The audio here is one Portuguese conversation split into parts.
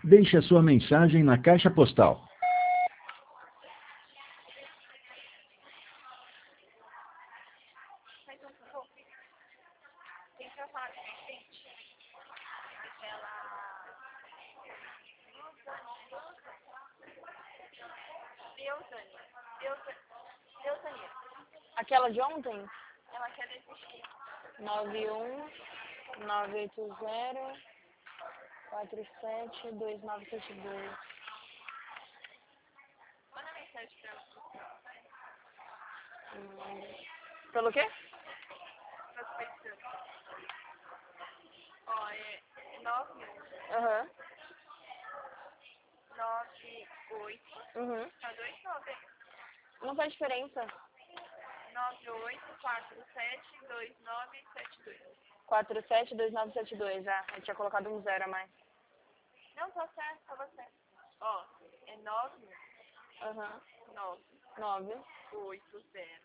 Deixe a sua mensagem na caixa postal. Aquela de ontem? Ela quer desistir. 91-980-47-2972. Manda mensagem pra ela. Pelo quê? Ó, é 91. Aham. 98. Uhum. Tá 29 aí. Não faz diferença. 98472972. 472972, eu tinha colocado um 0 a mais. Não, tá certo, tá certo. Ó, é 9. Aham. 9. 80.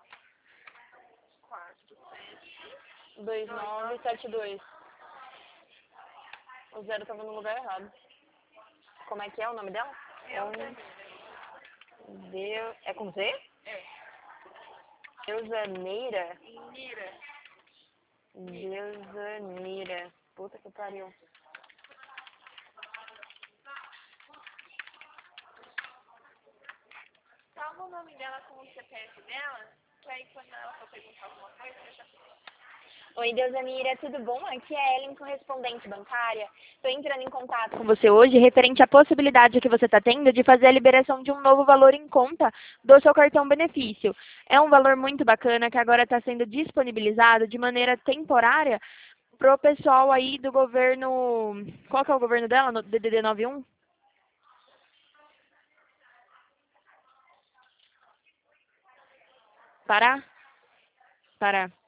47. 2972. O 0 tava no lugar errado. Como é que é o nome dela? É com Z? É. Deusaneira? Deusaneira. Puta que pariu. Salva o nome dela com o CPF dela, que aí quando ela for perguntar alguma coisa, eu já sei. Oi, Deusanira, tudo bom? Aqui é a Ellen, correspondente bancária. Estou entrando em contato com você hoje referente à possibilidade que você está tendo de fazer a liberação de um novo valor em conta do seu cartão benefício. É um valor muito bacana que agora está sendo disponibilizado de maneira temporária para o pessoal aí do governo... Qual que é o governo dela? No DDD 91? Pará? Pará.